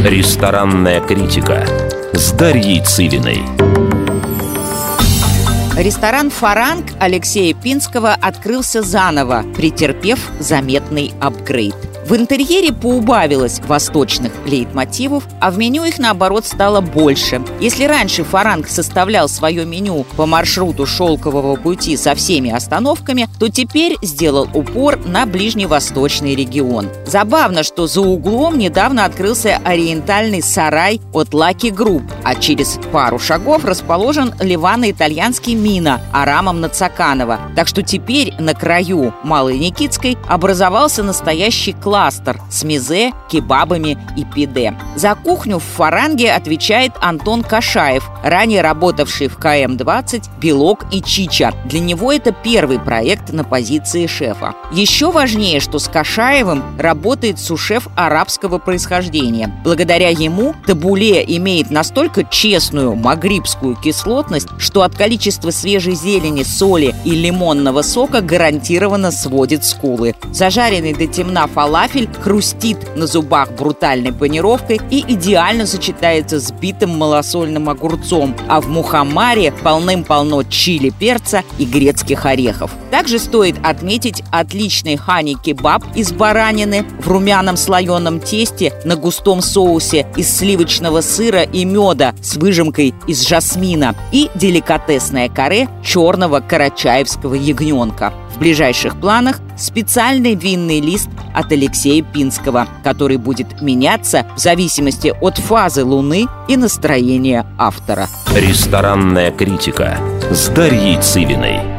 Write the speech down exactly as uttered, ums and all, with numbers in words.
Ресторанная критика с Дарьей Цивиной. Ресторан «Фаранг» Алексея Пинского открылся заново, претерпев заметный апгрейд. В интерьере поубавилось восточных лейтмотивов, а в меню их, наоборот, стало больше. Если раньше «Фаранг» составлял свое меню по маршруту шелкового пути со всеми остановками, то теперь сделал упор на ближневосточный регион. Забавно, что за углом недавно открылся ориентальный сарай от Lucky Group, а через пару шагов расположен ливано-итальянский Мина Арамом Нацаканова. Так что теперь на краю Малой Никитской образовался настоящий кластер с мезе, кебабами и пиде. За кухню в «Фаранге» отвечает Антон Кашаев, ранее работавший в ка эм двадцать, «Белок» и «Чича». Для него это первый проект на позиции шефа. Еще важнее, что с Кашаевым работает сушеф арабского происхождения. Благодаря ему табуле имеет настолько честную магрибскую кислотность, что от количества свежей зелени, соли и лимонного сока гарантированно сводит скулы. Зажаренный до темна фалафель хрустит на зубах брутальной панировкой и идеально сочетается с битым малосольным огурцом, а в мухаммаре полным-полно чили, перца и грецких орехов. Также стоит отметить отличный хани-кебаб из баранины в румяном слоеном тесте на густом соусе из сливочного сыра и меда с выжимкой из жасмина и деликатесное каре черного карачаевского ягненка. В ближайших планах специальный винный лист от Алексея Пинского, который будет меняться в зависимости от фазы Луны и настроения автора. Ресторанная критика с Дарьей Цивиной.